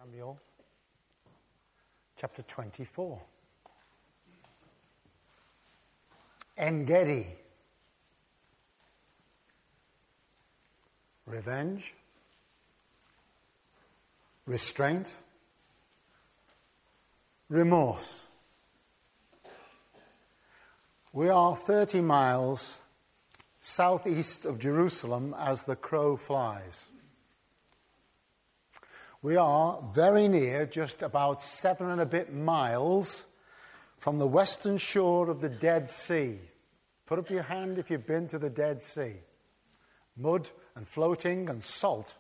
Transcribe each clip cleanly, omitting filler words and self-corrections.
Samuel, chapter 24. En-gedi. Revenge. Restraint. Remorse. We are 30 miles southeast of Jerusalem as the crow flies. We are very near, just about 7 and a bit miles from the western shore of the Dead Sea. Put up your hand if you've been to the Dead Sea. Mud and floating and salt.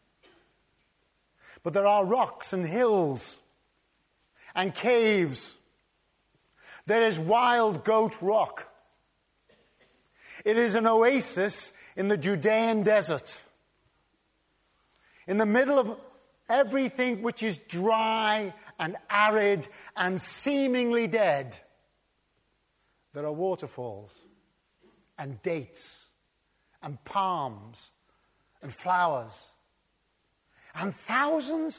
But there are rocks and hills and caves. There is Wild Goat Rock. It is an oasis in the Judean desert. In the middle of everything which is dry and arid and seemingly dead, there are waterfalls and dates and palms and flowers and thousands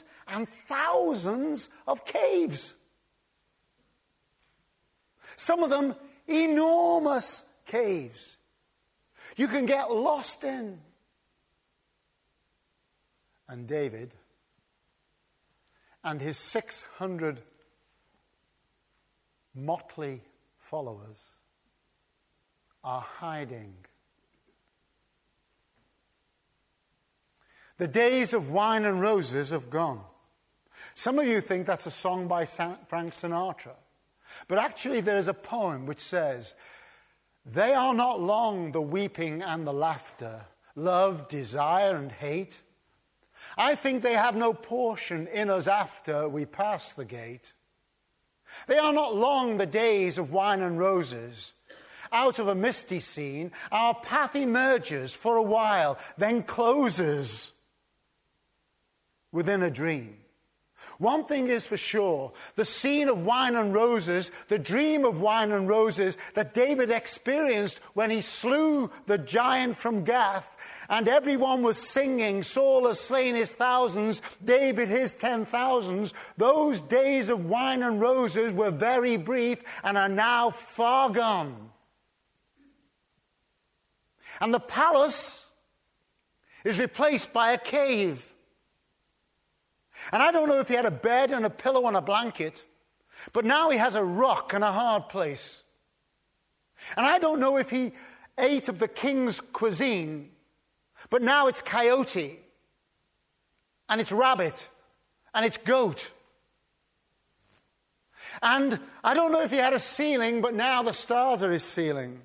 of caves. Some of them enormous caves you can get lost in. And David and his 600 motley followers are hiding. The days of wine and roses have gone. Some of you think that's a song by Frank Sinatra. But actually there is a poem which says, "They are not long, the weeping and the laughter, love, desire and hate. I think they have no portion in us after we pass the gate. They are not long, the days of wine and roses. Out of a misty scene, our path emerges for a while, then closes within a dream. One thing is for sure, the scene of wine and roses, the dream of wine and roses that David experienced when he slew the giant from Gath, and everyone was singing, Saul has slain his thousands, David his 10,000s. Those days of wine and roses were very brief and are now far gone. And the palace is replaced by a cave. And I don't know if he had a bed and a pillow and a blanket, but now he has a rock and a hard place. And I don't know if he ate of the king's cuisine, but now it's coyote, and it's rabbit, and it's goat. And I don't know if he had a ceiling, but now the stars are his ceiling.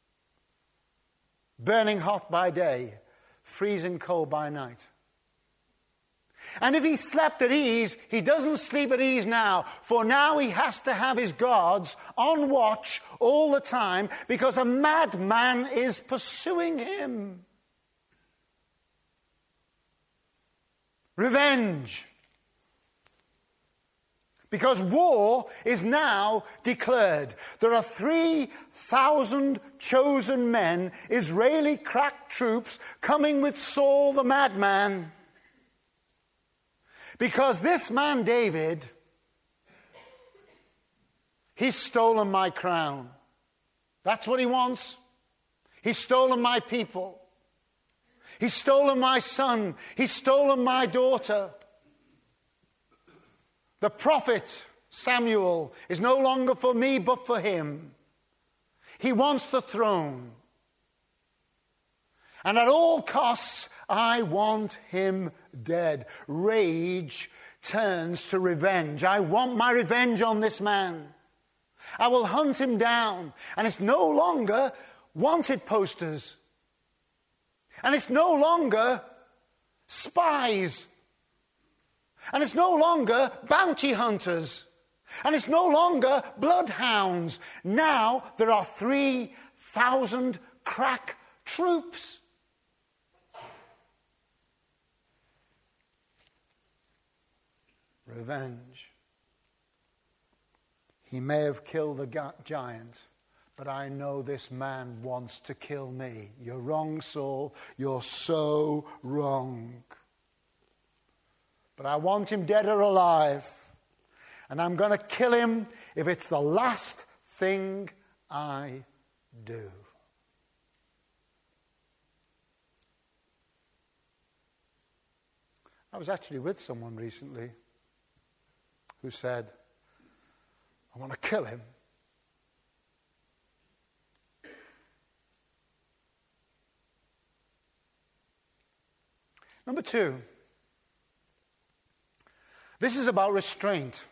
Burning hot by day, freezing cold by night. And if he slept at ease, he doesn't sleep at ease now. For now he has to have his guards on watch all the time because a madman is pursuing him. Revenge. Because war is now declared. There are 3,000 chosen men, Israeli crack troops, coming with Saul the madman. Because this man, David, he's stolen my crown. That's what he wants. He's stolen my people. He's stolen my son. He's stolen my daughter. The prophet Samuel is no longer for me but for him. He wants the throne. And at all costs, I want him dead. Rage turns to revenge. I want my revenge on this man. I will hunt him down. And it's no longer wanted posters. And it's no longer spies. And it's no longer bounty hunters. And it's no longer bloodhounds. Now there are 3,000 crack troops. Revenge. He may have killed the giant, but I know this man wants to kill me. You're wrong, Saul. You're so wrong. but I want him dead or alive. And I'm going to kill him if it's the last thing I do. I was actually with someone recently who said, I want to kill him. Number 2, this is about restraint.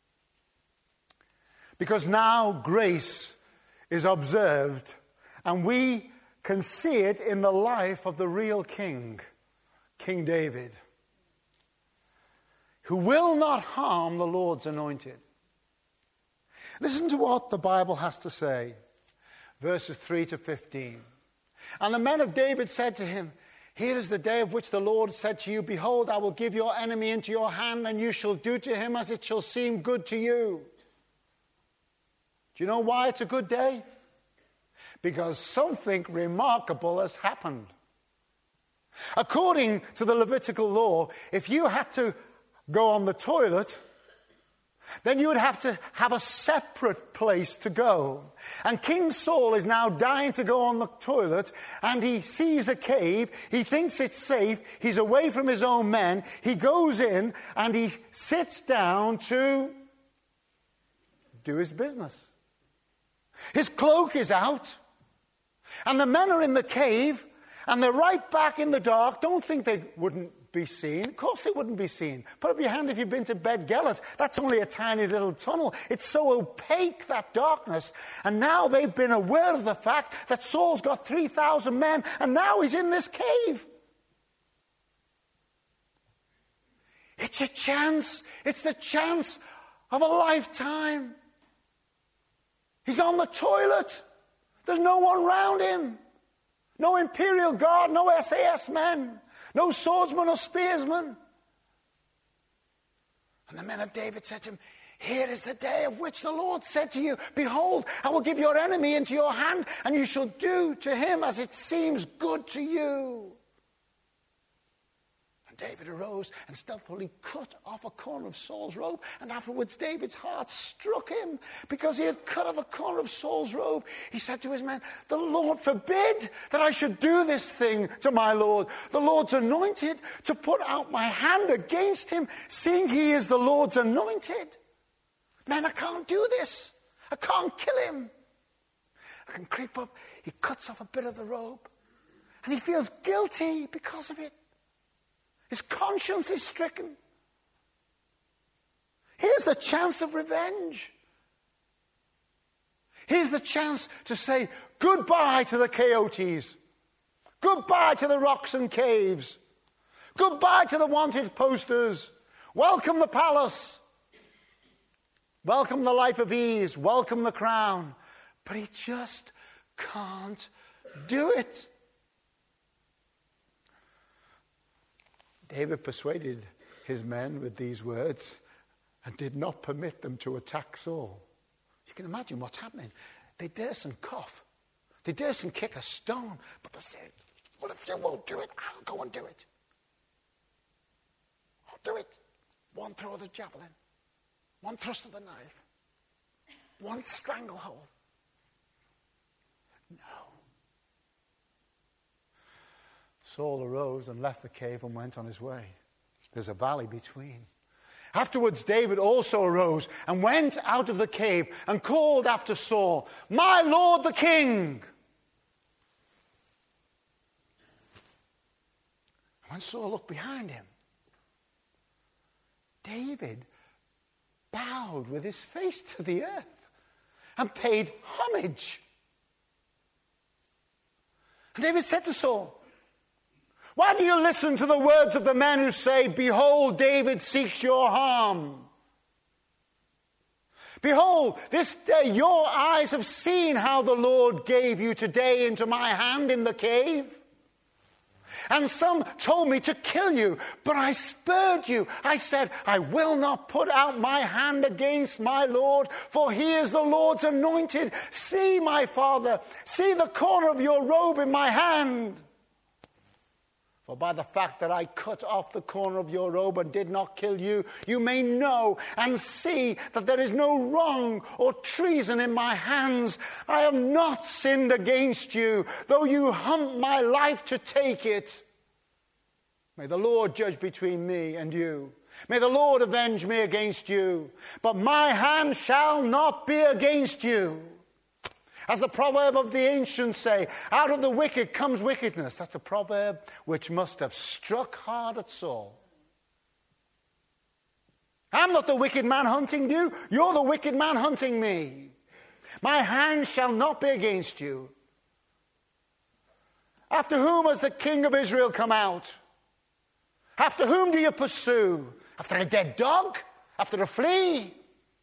Because now grace is observed, and we can see it in the life of the real king, King David, who will not harm the Lord's anointed. Listen to what the Bible has to say, verses 3 to 15. And the men of David said to him, here is the day of which the Lord said to you, behold, I will give your enemy into your hand, and you shall do to him as it shall seem good to you. Do you know why it's a good day? Because something remarkable has happened. According to the Levitical law, if you had to go on the toilet, then you would have to have a separate place to go. And King Saul is now dying to go on the toilet, and he sees a cave. He thinks it's safe. He's away from his own men. He goes in and he sits down to do his business. His cloak is out, and the men are in the cave, and they're right back in the dark. Don't think they wouldn't be seen. Of course they wouldn't be seen. Put up your hand if you've been to Bed Gelert. That's only a tiny little tunnel. It's so opaque, that darkness. And now they've been aware of the fact that Saul's got 3,000 men, and now he's in this cave. It's a chance. It's the chance of a lifetime. He's on the toilet. There's no one around him. No Imperial Guard, no SAS men. No swordsman or spearsman. And the men of David said to him, here is the day of which the Lord said to you, behold, I will give your enemy into your hand, and you shall do to him as it seems good to you. And David arose and stealthily cut off a corner of Saul's robe, and afterwards David's heart struck him because he had cut off a corner of Saul's robe. He said to his men, the Lord forbid that I should do this thing to my Lord, the Lord's anointed, to put out my hand against him, seeing he is the Lord's anointed. Man, I can't do this. I can't kill him. I can creep up. He cuts off a bit of the robe, and he feels guilty because of it. His conscience is stricken. Here's the chance of revenge. Here's the chance to say goodbye to the coyotes. Goodbye to the rocks and caves. Goodbye to the wanted posters. Welcome the palace. Welcome the life of ease. Welcome the crown. But he just can't do it. David persuaded his men with these words and did not permit them to attack Saul. You can imagine what's happening. They daresn't cough. They daresn't kick a stone. But they said, well, if you won't do it, I'll go and do it. I'll do it. One throw of the javelin. One thrust of the knife. One stranglehold. No. Saul arose and left the cave and went on his way. There's a valley between. Afterwards, David also arose and went out of the cave and called after Saul, my lord the king. When Saul looked behind him, David bowed with his face to the earth and paid homage. And David said to Saul, why do you listen to the words of the men who say, behold, David seeks your harm? Behold, this day your eyes have seen how the Lord gave you today into my hand in the cave. And some told me to kill you, but I spurred you. I said, I will not put out my hand against my Lord, for he is the Lord's anointed. See, my father, see the corner of your robe in my hand. For by the fact that I cut off the corner of your robe and did not kill you, you may know and see that there is no wrong or treason in my hands. I have not sinned against you, though you hunt my life to take it. May the Lord judge between me and you. May the Lord avenge me against you. But my hand shall not be against you. As the proverb of the ancients say, out of the wicked comes wickedness. That's a proverb which must have struck hard at Saul. I'm not the wicked man hunting you. You're the wicked man hunting me. My hand shall not be against you. After whom has the king of Israel come out? After whom do you pursue? After a dead dog? After a flea?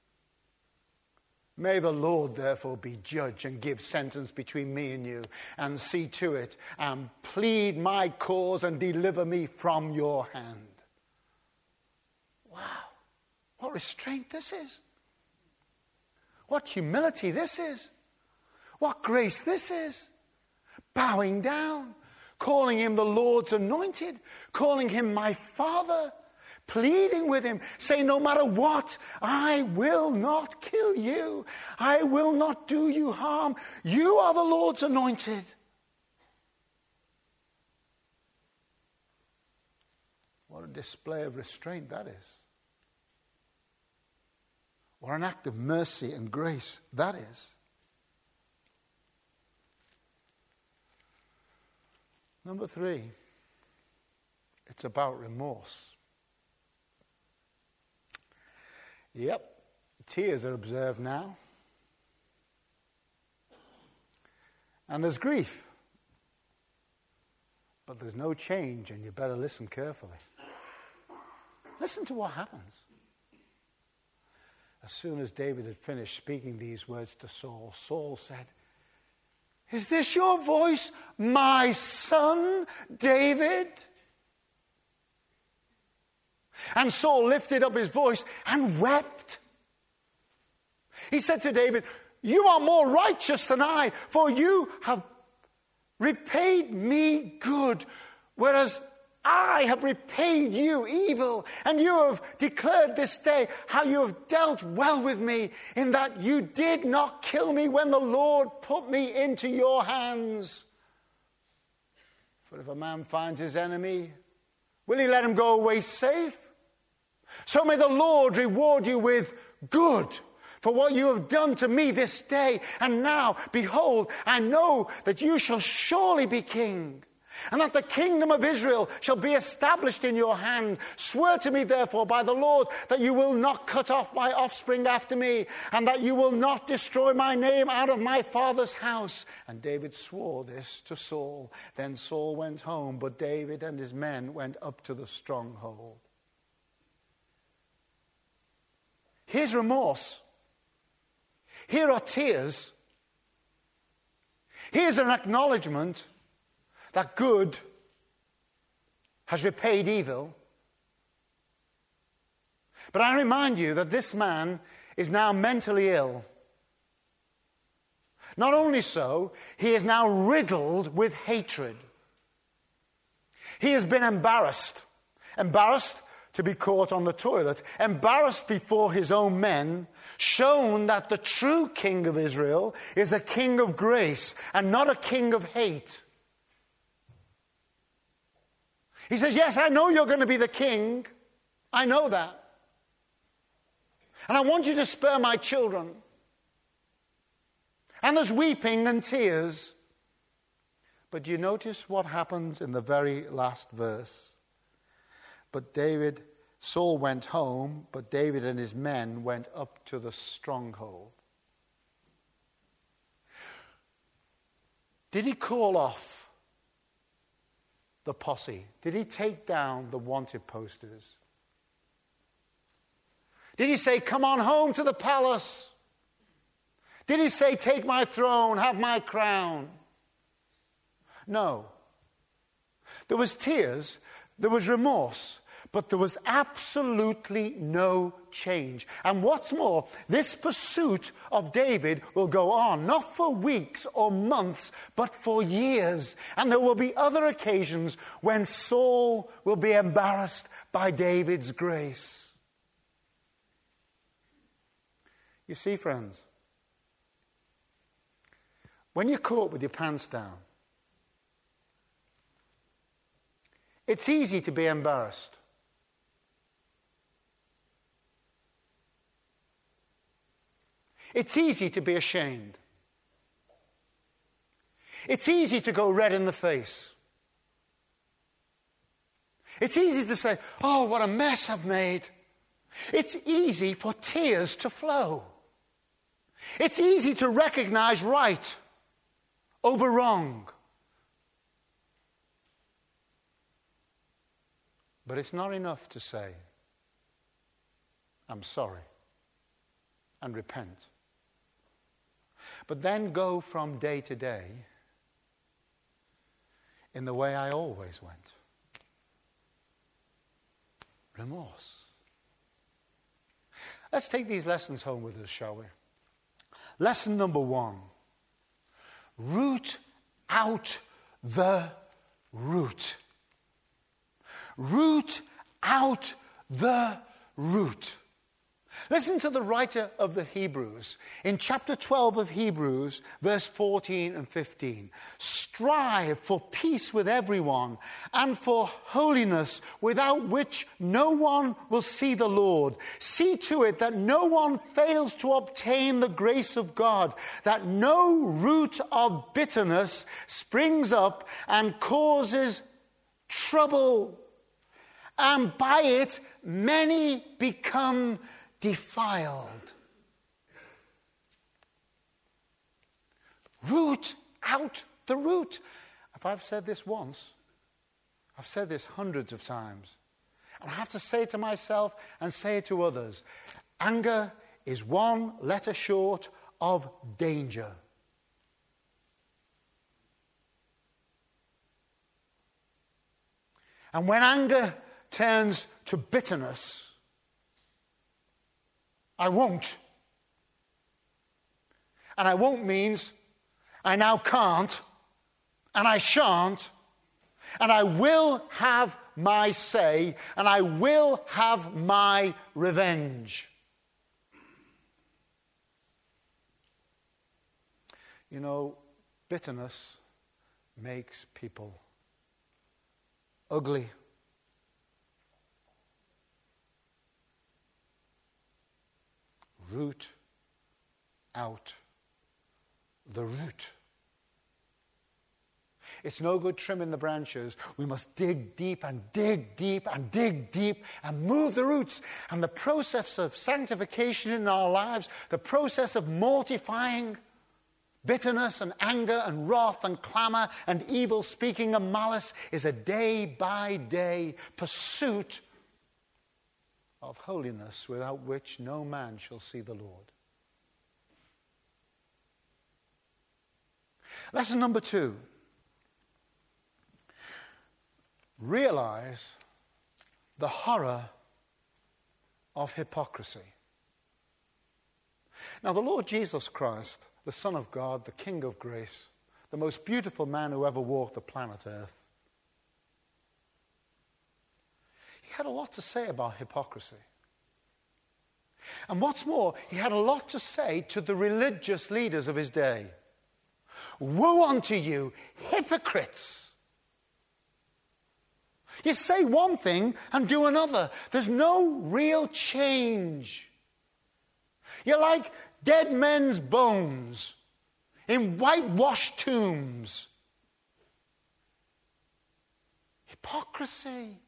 May the Lord therefore be judge and give sentence between me and you, and see to it, and plead my cause and deliver me from your hand. Wow, what restraint this is. What humility this is. What grace this is. Bowing down, calling him the Lord's anointed, calling him my Father, pleading with him, saying, no matter what, I will not kill you. I will not do you harm. You are the Lord's anointed. What a display of restraint that is. What an act of mercy and grace that is. Number 3, it's about remorse. Yep, tears are observed now. And there's grief. But there's no change, and you better listen carefully. Listen to what happens. As soon as David had finished speaking these words to Saul, Saul said, is this your voice, my son, David? And Saul lifted up his voice and wept. He said to David, you are more righteous than I, for you have repaid me good, whereas I have repaid you evil. And you have declared this day how you have dealt well with me, in that you did not kill me when the Lord put me into your hands. For if a man finds his enemy, will he let him go away safe? So may the Lord reward you with good for what you have done to me this day. And now, behold, I know that you shall surely be king, and that the kingdom of Israel shall be established in your hand. Swear to me, therefore, by the Lord, that you will not cut off my offspring after me, and that you will not destroy my name out of my father's house. And David swore this to Saul. Then Saul went home, but David and his men went up to the stronghold. Here's remorse. Here are tears. Here's an acknowledgement that good has repaid evil. But I remind you that this man is now mentally ill. Not only so, he is now riddled with hatred. He has been embarrassed. Embarrassed to be caught on the toilet, embarrassed before his own men, shown that the true king of Israel is a king of grace and not a king of hate. He says, yes, I know you're going to be the king. I know that. And I want you to spare my children. And there's weeping and tears. But do you notice what happens in the very last verse? But Saul went home, but David and his men went up to the stronghold. Did he call off the posse? Did he take down the wanted posters? Did he say, come on home to the palace? Did he say, take my throne, have my crown? No. There was tears, there was remorse, But there was absolutely no change. And what's more, this pursuit of David will go on, not for weeks or months, but for years. And there will be other occasions when Saul will be embarrassed by David's grace. You see, friends, when you're caught with your pants down, it's easy to be embarrassed. It's easy to be ashamed. It's easy to go red in the face. It's easy to say, oh, what a mess I've made. It's easy for tears to flow. It's easy to recognize right over wrong. But it's not enough to say, I'm sorry, and repent. But then go from day to day in the way I always went. Remorse. Let's take these lessons home with us, shall we? Lesson number 1. Root out the root. Root out the root. Listen to the writer of the Hebrews in chapter 12 of Hebrews, verse 14 and 15. Strive for peace with everyone and for holiness, without which no one will see the Lord. See to it that no one fails to obtain the grace of God, that no root of bitterness springs up and causes trouble, and by it many become defiled. Root out the root. If I've said this once, I've said this hundreds of times. And I have to say it to myself and say it to others. Anger is one letter short of danger. And when anger turns to bitterness, I won't. And I won't means I now can't, and I shan't, and I will have my say, and I will have my revenge. You know, bitterness makes people ugly. Root out the root. It's no good trimming the branches. We must dig deep and dig deep and dig deep and move the roots. And the process of sanctification in our lives, the process of mortifying bitterness and anger and wrath and clamor and evil speaking and malice, is a day-by-day pursuit of holiness, without which no man shall see the Lord. Lesson number 2. Realize the horror of hypocrisy. Now, the Lord Jesus Christ, the Son of God, the King of grace, the most beautiful man who ever walked the planet Earth, he had a lot to say about hypocrisy. And what's more, he had a lot to say to the religious leaders of his day. Woe unto you, hypocrites! You say one thing and do another. There's no real change. You're like dead men's bones in whitewashed tombs. Hypocrisy.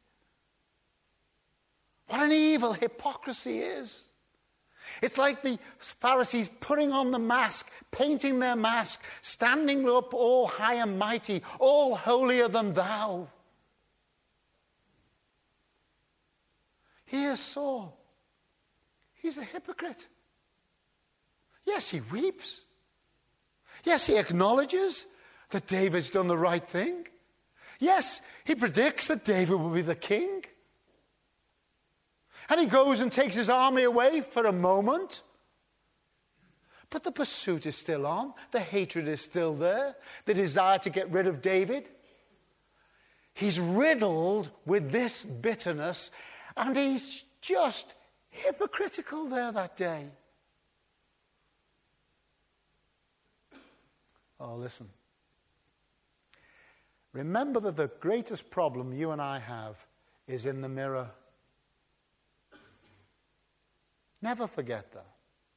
What an evil hypocrisy is. It's like the Pharisees putting on the mask, painting their mask, standing up all high and mighty, all holier than thou. Here's Saul. He's a hypocrite. Yes, he weeps. Yes, he acknowledges that David's done the right thing. Yes, he predicts that David will be the king. And he goes and takes his army away for a moment. But the pursuit is still on. The hatred is still there. The desire to get rid of David. He's riddled with this bitterness, and he's just hypocritical there that day. Oh, listen. Remember that the greatest problem you and I have is in the mirror. Never forget that.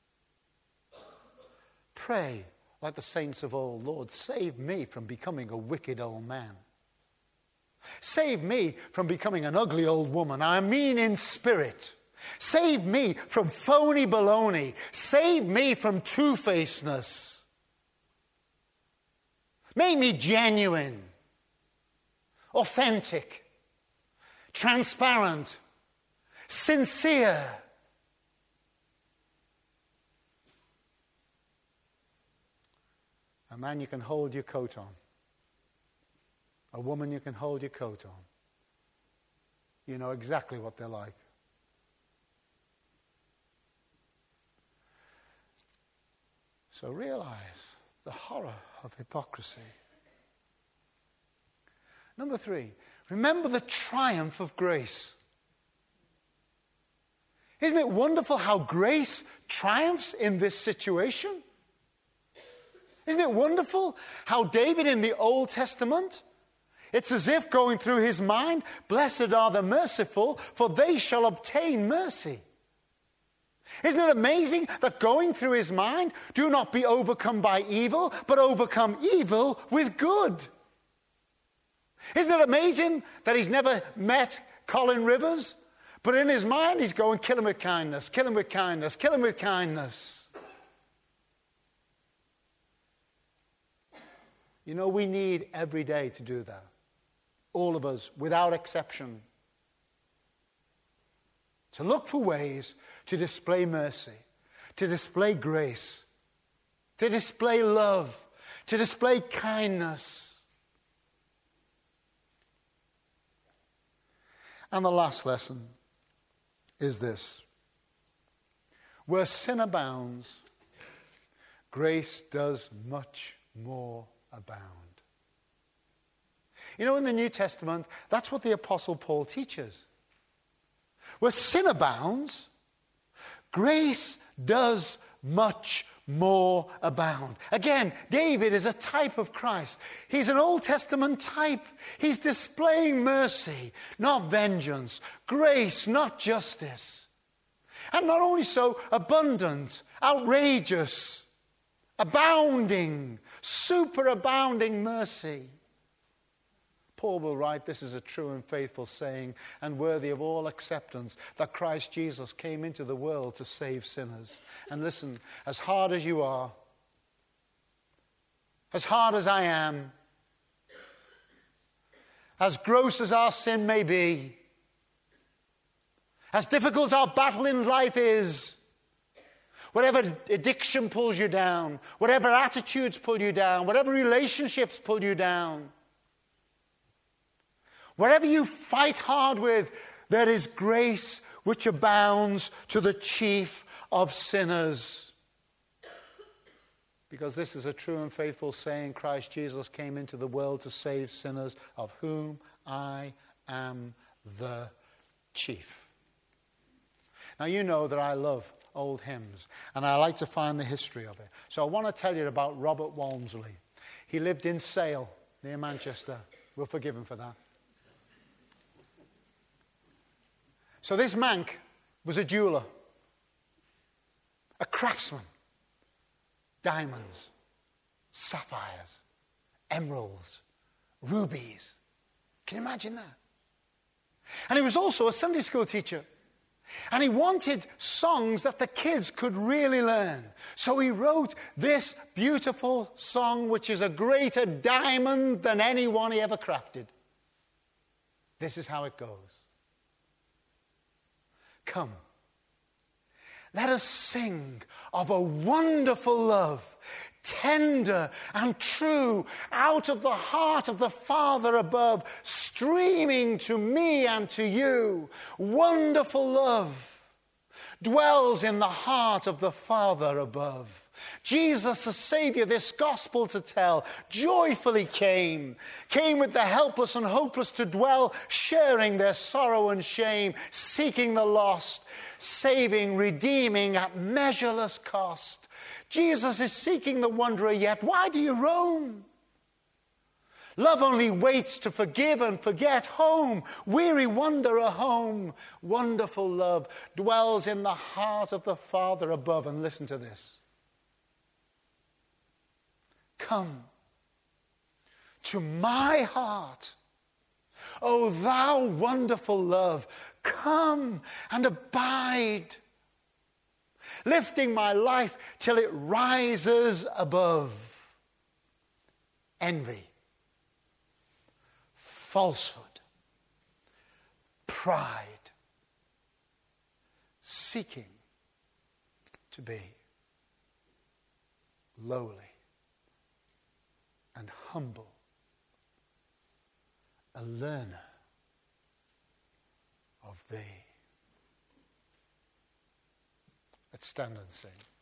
Pray like the saints of old. Lord, save me from becoming a wicked old man. Save me from becoming an ugly old woman. I mean in spirit. Save me from phony baloney. Save me from two-facedness. Make me genuine, authentic, transparent, sincere. A man, you can hold your coat on. A woman, you can hold your coat on. You know exactly what they're like. So realize the horror of hypocrisy. Number 3, remember the triumph of grace. Isn't it wonderful how grace triumphs in this situation? Isn't it wonderful how David in the Old Testament, it's as if going through his mind, blessed are the merciful, for they shall obtain mercy. Isn't it amazing that going through his mind, do not be overcome by evil, but overcome evil with good? Isn't it amazing that he's never met Colin Rivers, but in his mind he's going, kill him with kindness, kill him with kindness, kill him with kindness. You know, we need every day to do that. All of us, without exception. To look for ways to display mercy, to display grace, to display love, to display kindness. And the last lesson is this. Where sin abounds, grace does much more abound. You know, in the New Testament, that's what the Apostle Paul teaches. Where sin abounds, grace does much more abound. Again, David is a type of Christ. He's an Old Testament type. He's displaying mercy, not vengeance. Grace, not justice. And not only so, abundant, outrageous, abounding, superabounding mercy. Paul will write, this is a true and faithful saying and worthy of all acceptance, that Christ Jesus came into the world to save sinners. And listen, as hard as you are, as hard as I am, as gross as our sin may be, as difficult our battle in life is, whatever addiction pulls you down, whatever attitudes pull you down, whatever relationships pull you down, whatever you fight hard with, there is grace which abounds to the chief of sinners. Because this is a true and faithful saying, Christ Jesus came into the world to save sinners, of whom I am the chief. Now you know that I love old hymns, and I like to find the history of it. So I want to tell you about Robert Walmsley. He lived in Sale, near Manchester. We'll forgive him for that. So this Manc was a jeweler, a craftsman. Diamonds, sapphires, emeralds, rubies. Can you imagine that? And he was also a Sunday school teacher. And he wanted songs that the kids could really learn. So he wrote this beautiful song, which is a greater diamond than anyone he ever crafted. This is how it goes. Come, Let us sing of a wonderful love, tender and true, out of the heart of the Father above, streaming to me and to you. Wonderful love dwells in the heart of the Father above. Jesus, the Savior, this gospel to tell, joyfully came with the helpless and hopeless to dwell, sharing their sorrow and shame, seeking the lost, saving, redeeming at measureless cost. Jesus is seeking the wanderer yet. Why do you roam? Love only waits to forgive and forget. Home, weary wanderer, home. Wonderful love dwells in the heart of the Father above. And listen to this. Come to my heart, O thou wonderful love. Come and abide, lifting my life till it rises above envy, falsehood, pride, seeking to be lowly and humble, a learner of thee. Let's stand and sing.